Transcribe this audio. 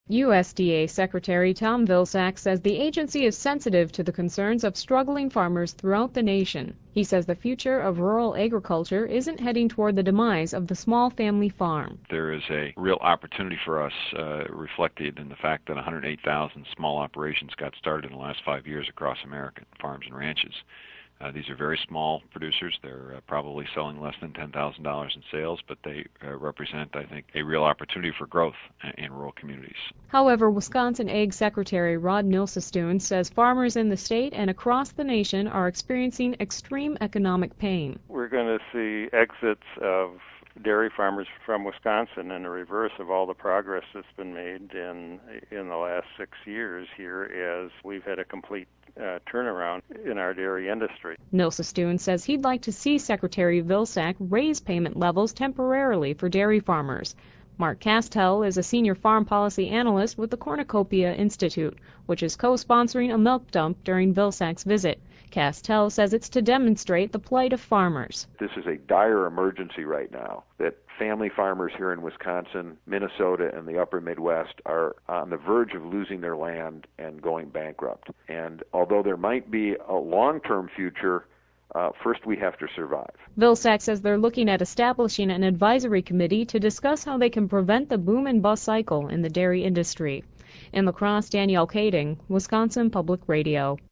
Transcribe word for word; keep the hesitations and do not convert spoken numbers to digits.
U S D A Secretary Tom Vilsack says the agency is sensitive to the concerns of struggling farmers throughout the nation. He says the future of rural agriculture isn't heading toward the demise of the small family farm. There is a real opportunity for us uh, reflected in the fact that one hundred eight thousand small operations got started in the last five years across American farms and ranches. Uh, these are very small producers. They're uh, probably selling less than ten thousand dollars in sales, but they uh, represent, I think, a real opportunity for growth in rural communities. However, Wisconsin Ag Secretary Rod Nilsestoon says farmers in the state and across the nation are experiencing extreme economic pain. We're going to see exits of dairy farmers from Wisconsin and the reverse of all the progress that's been made in in the last six years here as we've had a complete uh, turnaround in our dairy industry. Nilsestoon says he'd like to see Secretary Vilsack raise payment levels temporarily for dairy farmers. Mark Castell is a senior farm policy analyst with the Cornucopia Institute, which is co-sponsoring a milk dump during Vilsack's visit. Castell says it's to demonstrate the plight of farmers. This is a dire emergency right now that family farmers here in Wisconsin, Minnesota, and the upper Midwest are on the verge of losing their land and going bankrupt. And although there might be a long-term future, uh, first we have to survive. Vilsack says they're looking at establishing an advisory committee to discuss how they can prevent the boom and bust cycle in the dairy industry. In La Crosse, Danielle Kading, Wisconsin Public Radio.